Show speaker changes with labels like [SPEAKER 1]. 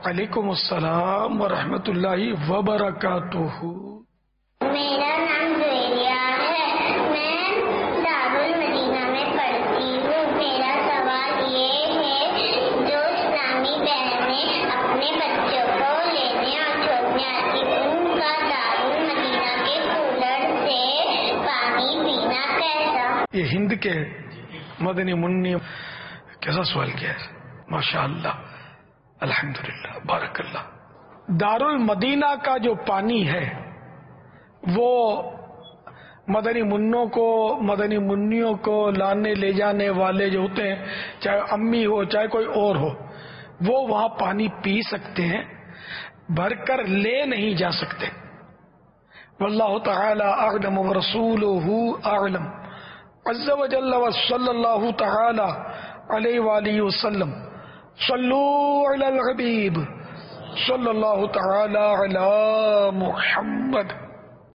[SPEAKER 1] وعلیکم السلام ورحمۃ اللہ وبرکاتہ۔
[SPEAKER 2] میرا نام زویریہ ہے، میں دارالمدینہ میں پڑھتی ہوں۔ میرا سوال یہ ہے، جو اسلامی بہنیں اپنے بچوں کو لینے اور چھوڑنے آتی، ان کا دارالمدینہ کے کولر سے پانی پینا کیسا؟
[SPEAKER 1] یہ ہند کے مدنی منی کیسا سوال کیا ہے، ماشاء اللہ، الحمدللہ، بارک اللہ۔ دارالمدینہ کا جو پانی ہے وہ مدنی منوں کو، مدنی منیوں کو لانے لے جانے والے جو ہوتے ہیں، چاہے امی ہو چاہے کوئی اور ہو، وہ وہاں پانی پی سکتے ہیں، بھر کر لے نہیں جا سکتے۔ واللہ تعالی اعلم ورسولہ اعلم، عز وجل وصلی اللہ تعالی علیہ وآلہ وسلم۔ صلو علی الحبیب صلی اللہ تعالی علی محمد۔